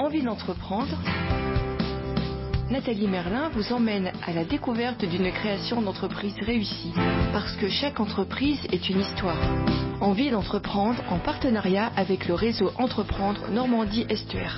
envie d'entreprendre, Nathalie Merlin vous emmène à la découverte d'une création d'entreprise réussie. Parce que chaque entreprise est une histoire. Envie d'entreprendre en partenariat avec le réseau Entreprendre Normandie Estuaire.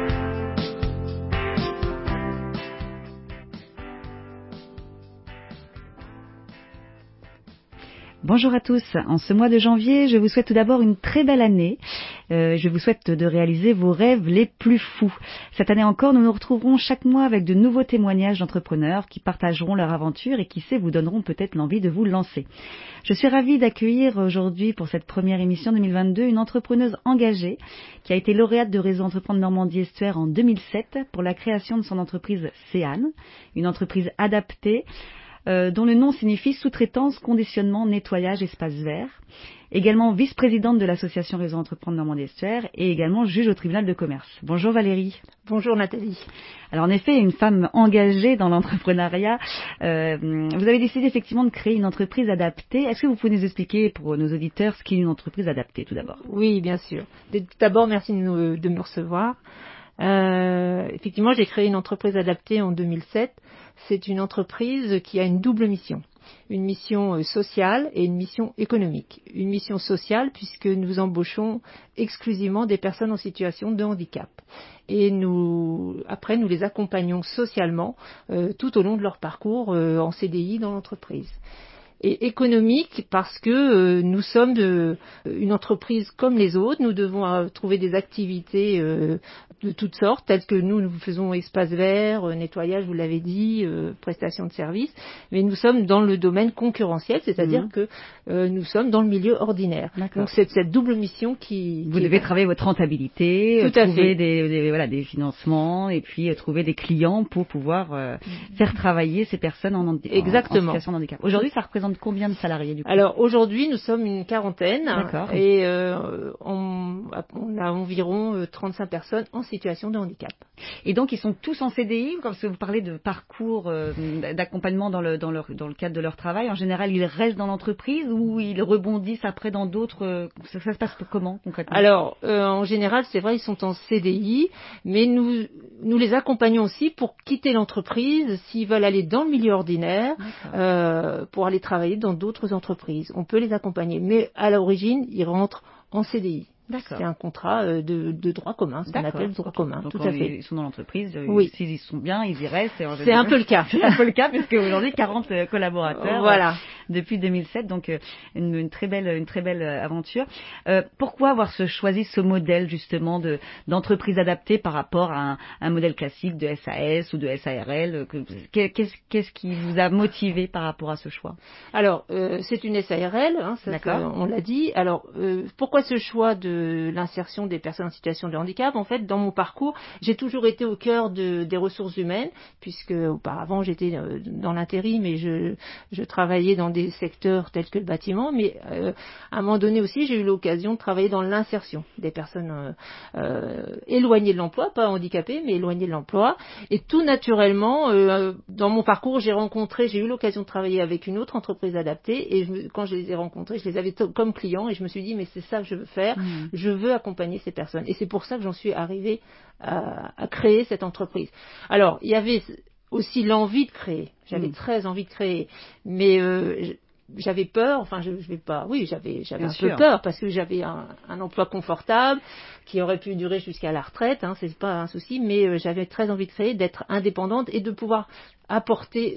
Bonjour à tous. En ce mois de janvier, je vous souhaite tout d'abord une très belle année. Je vous souhaite de réaliser vos rêves les plus fous. Cette année encore, nous nous retrouverons chaque mois avec de nouveaux témoignages d'entrepreneurs qui partageront leur aventure et qui sait vous donneront peut-être l'envie de vous lancer. Je suis ravie d'accueillir aujourd'hui pour cette première émission 2022 une entrepreneuse engagée qui a été lauréate de Réseau Entreprendre Normandie Estuaire en 2007 pour la création de son entreprise Céane, une entreprise adaptée dont le nom signifie sous-traitance, conditionnement, nettoyage, espace vert. Également vice-présidente de l'association Réseau Entreprendre Normandie Estuaire et également juge au tribunal de commerce. Bonjour Valérie. Bonjour Nathalie. Alors en effet, une femme engagée dans l'entrepreneuriat, vous avez décidé effectivement de créer une entreprise adaptée. Est-ce que vous pouvez nous expliquer pour nos auditeurs ce qu'est une entreprise adaptée tout d'abord ? Oui, bien sûr. Tout d'abord, merci de me recevoir. Effectivement, j'ai créé une entreprise adaptée en 2007. C'est une entreprise qui a une double mission. Une mission sociale et une mission économique. Une mission sociale puisque nous embauchons exclusivement des personnes en situation de handicap. Et après, nous les accompagnons socialement tout au long de leur parcours en CDI dans l'entreprise. Et économique parce que nous sommes une entreprise comme les autres. Nous devons trouver des activités de toutes sortes, telles que nous faisons espace vert, nettoyage, vous l'avez dit, prestation de services. Mais nous sommes dans le domaine concurrentiel, c'est-à-dire que nous sommes dans le milieu ordinaire. D'accord. Donc c'est cette double mission Vous devez travailler votre rentabilité, trouver des financements et puis trouver des clients pour pouvoir faire travailler ces personnes en situation de handicap. Aujourd'hui, ça représente combien de salariés du coup ? Alors aujourd'hui, nous sommes une quarantaine. D'accord. Et on a environ 35 personnes en situation de handicap. Et donc ils sont tous en CDI, parce que vous parlez de parcours d'accompagnement dans le cadre de leur travail. En général, ils restent dans l'entreprise ou ils rebondissent après dans d'autres. Ça se passe comment concrètement ? Alors en général, c'est vrai, ils sont en CDI, mais nous les accompagnons aussi pour quitter l'entreprise s'ils veulent aller dans le milieu ordinaire, pour aller travailler dans d'autres entreprises. On peut les accompagner, mais à l'origine, ils rentrent en CDI. D'accord. C'est un contrat de droit commun, ce qu'on appelle droit commun. Donc tout à fait. Ils sont dans l'entreprise, oui. S'ils y sont bien, ils y restent. C'est un peu le cas. C'est un peu le cas, puisque aujourd'hui, 40 collaborateurs voilà. Depuis 2007, donc une très belle aventure. Pourquoi avoir choisi ce modèle justement d'entreprise adaptée par rapport à un modèle classique de SAS ou de SARL ? Qu'est-ce qui vous a motivé par rapport à ce choix ? Alors, c'est une SARL, on l'a dit. Alors, pourquoi ce choix de l'insertion des personnes en situation de handicap ? En fait, dans mon parcours, j'ai toujours été au cœur des ressources humaines, puisque auparavant j'étais dans l'intérim et je travaillais dans des secteurs tels que le bâtiment, mais à un moment donné aussi, j'ai eu l'occasion de travailler dans l'insertion des personnes éloignées de l'emploi, pas handicapées, mais éloignées de l'emploi. Et tout naturellement, dans mon parcours, j'ai eu l'occasion de travailler avec une autre entreprise adaptée, et quand je les ai rencontrés, je les avais comme clients, et je me suis dit, mais c'est ça que je veux faire. Je veux accompagner ces personnes. Et c'est pour ça que j'en suis arrivée à créer cette entreprise. Alors, il y avait aussi l'envie de créer. J'avais très envie de créer. Mais j'avais peur, j'avais un peu peur parce que j'avais un emploi confortable qui aurait pu durer jusqu'à la retraite, c'est pas un souci, mais j'avais très envie de créer, d'être indépendante et de pouvoir apporter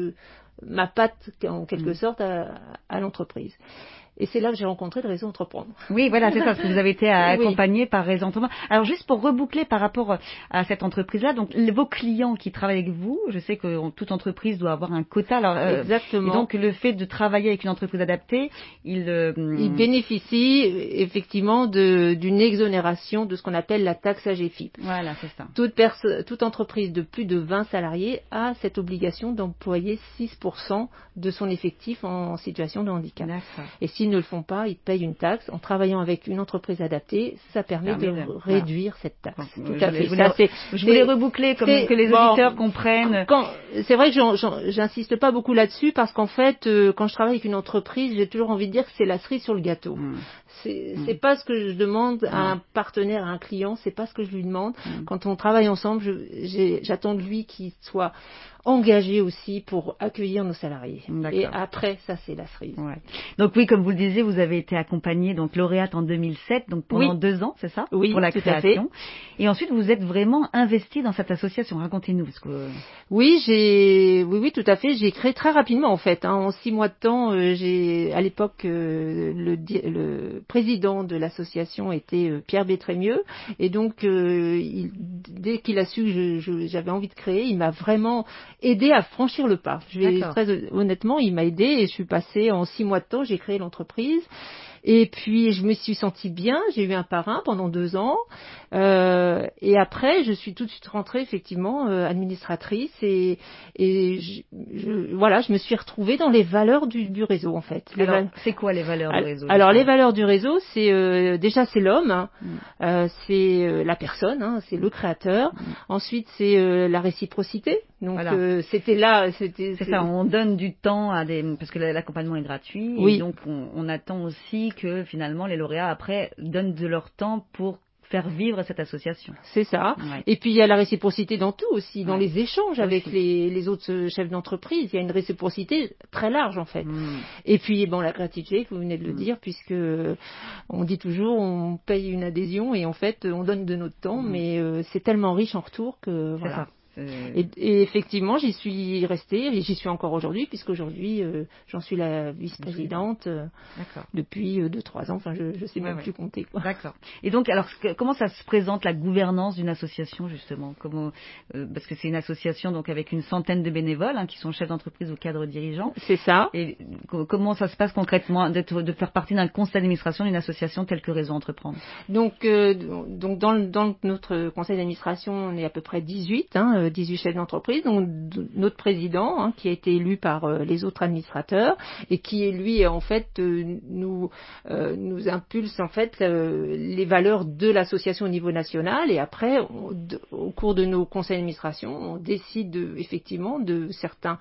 ma patte en quelque sorte à l'entreprise. Et c'est là que j'ai rencontré le réseau Entreprendre. Oui, voilà, c'est ça, parce que vous avez été accompagné par Réseau Entreprendre. Alors, juste pour reboucler par rapport à cette entreprise-là, donc vos clients qui travaillent avec vous, je sais que toute entreprise doit avoir un quota. Alors, exactement. Et donc, le fait de travailler avec une entreprise adaptée, il bénéficie effectivement d'une exonération de ce qu'on appelle la taxe AGFIP. Voilà, c'est ça. Toute entreprise de plus de 20 salariés a cette obligation d'employer 6% de son effectif en situation de handicap. D'accord. Et sinon, s'ils ne le font pas, ils payent une taxe. En travaillant avec une entreprise adaptée, ça permet de réduire cette taxe. Tout à fait. Je voulais reboucler que les auditeurs comprennent. C'est vrai que j'insiste pas beaucoup là-dessus parce qu'en fait, quand je travaille avec une entreprise, j'ai toujours envie de dire que c'est la cerise sur le gâteau. C'est pas ce que je demande à un partenaire, à un client, c'est pas ce que je lui demande. Quand on travaille ensemble, j'attends de lui qu'il soit engagé aussi pour accueillir nos salariés. Et après, ça c'est la cerise. Ouais. Donc oui, comme vous le disiez, vous avez été accompagnée, donc lauréate en 2007, donc pendant 2 ans, c'est ça? Oui, pour la création. Et ensuite, vous êtes vraiment investie dans cette association. Racontez-nous. Parce que... Oui, tout à fait. J'ai créé très rapidement en fait. En 6 mois de temps, à l'époque, le président de l'association était Pierre Bétrémieux, et donc dès qu'il a su que j'avais envie de créer, il m'a vraiment aidé à franchir le pas. Très honnêtement, il m'a aidé et je suis passée en 6 mois de temps, j'ai créé l'entreprise. Et puis je me suis sentie bien, j'ai eu un parrain pendant 2 ans, et après je suis tout de suite rentrée effectivement administratrice et je me suis retrouvée dans les valeurs du réseau en fait. C'est quoi les valeurs du réseau? Alors les valeurs du réseau, c'est déjà c'est l'homme, c'est la personne, c'est le créateur. Ensuite c'est la réciprocité. Donc c'est ça, on donne du temps parce que l'accompagnement est gratuit, et donc on attend aussi que finalement les lauréats après donnent de leur temps pour faire vivre cette association. C'est ça. Ouais. Et puis il y a la réciprocité dans tout aussi, dans les échanges avec les autres chefs d'entreprise. Il y a une réciprocité très large en fait. Et puis la gratuité, vous venez de le dire, puisque on dit toujours on paye une adhésion et en fait on donne de notre temps, mais c'est tellement riche en retour que voilà. Ça. Et effectivement, j'y suis restée et j'y suis encore aujourd'hui, puisqu'aujourd'hui, j'en suis la vice-présidente depuis 2-3 ans. Enfin, je sais même plus compter. Quoi. D'accord. Et donc, alors, comment ça se présente la gouvernance d'une association, justement? Parce que c'est une association donc avec une centaine de bénévoles qui sont chefs d'entreprise ou cadres dirigeants. C'est ça. Et comment ça se passe concrètement de faire partie d'un conseil d'administration d'une association telle que Réseau Entreprendre? Donc dans notre conseil d'administration, on est à peu près 18 chefs d'entreprise, donc notre président qui a été élu par les autres administrateurs et qui lui en fait nous impulse en fait les valeurs de l'association au niveau national, et après au cours de nos conseils d'administration on décide effectivement de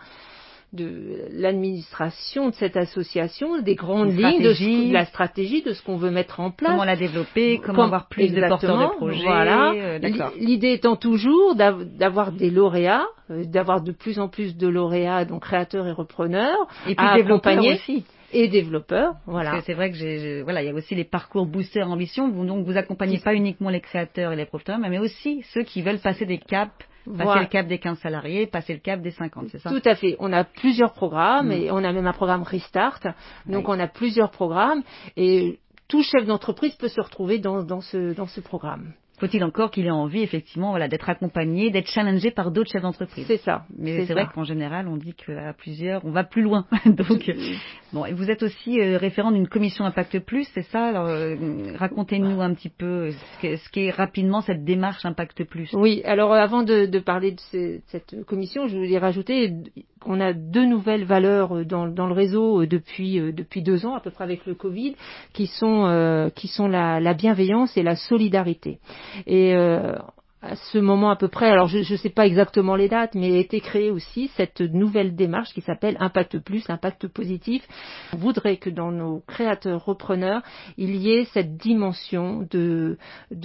l'administration de cette association, des grandes lignes de la stratégie, de ce qu'on veut mettre en place. Comment la développer, comment avoir plus de porteurs de projets. Voilà. L'idée étant toujours d'avoir des lauréats, d'avoir de plus en plus de lauréats, donc créateurs et repreneurs, et puis développeurs aussi. Et développeurs, voilà. C'est vrai que il y a aussi les parcours Booster Ambition. Donc vous accompagnez pas uniquement les créateurs et les repreneurs, mais aussi ceux qui veulent passer des caps. Passer le cap des 15 salariés, passer le cap des 50, c'est ça? Tout à fait. On a plusieurs programmes et on a même un programme Restart. Donc on a plusieurs programmes et tout chef d'entreprise peut se retrouver dans ce programme. Faut-il encore qu'il ait envie, effectivement, d'être accompagné, d'être challengé par d'autres chefs d'entreprise. C'est ça. Mais c'est vrai qu'en général, on dit qu'à plusieurs, on va plus loin. Donc, et vous êtes aussi référent d'une commission Impact Plus, c'est ça? Alors, racontez-nous un petit peu ce qu'est rapidement cette démarche Impact Plus. Oui. Alors, avant de parler de cette commission, je voulais rajouter qu'on a 2 nouvelles valeurs dans le réseau depuis 2 ans, à peu près avec le Covid, qui sont la bienveillance et la solidarité. Et à ce moment à peu près, alors je ne sais pas exactement les dates, mais a été créée aussi cette nouvelle démarche qui s'appelle Impact Plus, Impact Positif. On voudrait que dans nos créateurs repreneurs, il y ait cette dimension de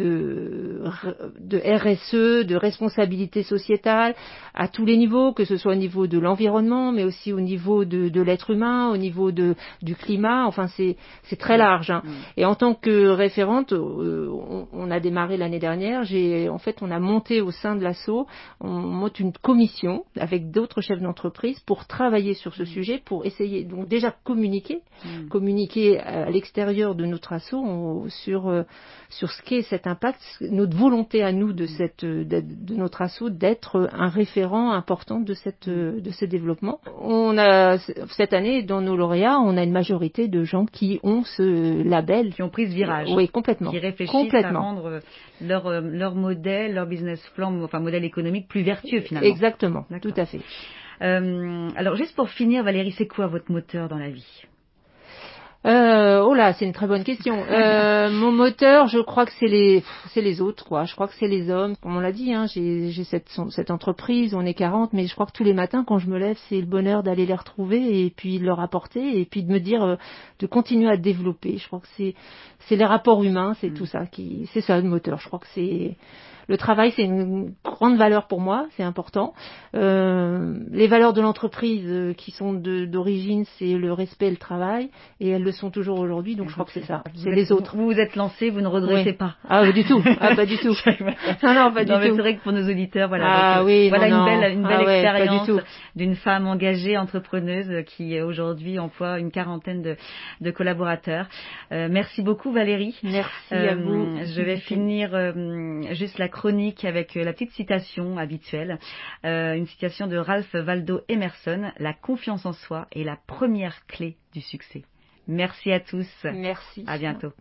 RSE, de responsabilité sociétale à tous les niveaux, que ce soit au niveau de l'environnement, mais aussi au niveau de l'être humain, au niveau du climat. Enfin, c'est très large. Et en tant que référente, on a démarré l'année dernière. On a monté au sein de l'asso, on monte une commission avec d'autres chefs d'entreprise pour travailler sur ce sujet, pour essayer donc déjà communiquer à l'extérieur de notre asso sur ce qu'est cet impact, notre volonté à nous de notre asso d'être un référent important de ce développement. On a cette année dans nos lauréats, on a une majorité de gens qui ont ce label, qui ont pris ce virage. Oui, complètement. Qui réfléchissent à rendre leur modèle, leur business plan, modèle économique plus vertueux finalement. Exactement, tout à fait. Alors juste pour finir, Valérie, c'est quoi votre moteur dans la vie? Oh là, c'est une très bonne question. Mon moteur, je crois que c'est les autres, quoi. Je crois que c'est les hommes. Comme on l'a dit, hein, j'ai cette entreprise, on est 40, mais je crois que tous les matins, quand je me lève, c'est le bonheur d'aller les retrouver et puis de leur apporter et puis de me dire de continuer à développer. Je crois que c'est les rapports humains, c'est tout ça c'est ça le moteur. Je crois que c'est le travail, c'est une grande valeur pour moi, c'est important. Les valeurs de l'entreprise qui sont d'origine, c'est le respect et le travail, et elles le sont toujours aujourd'hui, donc je crois que c'est ça. C'est les autres. Vous vous êtes lancé, vous ne regrettez pas. Ah, du tout. Ah, pas du tout. Non, pas du tout. Mais c'est vrai que pour nos auditeurs, voilà. Ah donc, oui, voilà non, une belle expérience pas du tout. d'une femme engagée, entrepreneuse, qui aujourd'hui emploie une quarantaine de collaborateurs. Merci beaucoup Valérie. Merci à vous. Je vais finir juste la chronique avec la petite citation habituelle. Une citation de Ralph Waldo Emerson: la confiance en soi est la première clé du succès. Merci à tous. Merci. À bientôt.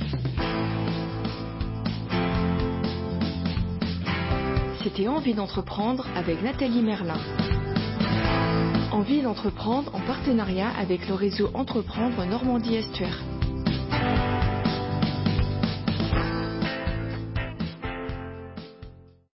C'était Envie d'entreprendre avec Nathalie Merlin. Envie d'entreprendre en partenariat avec le réseau Entreprendre Normandie Estuaire.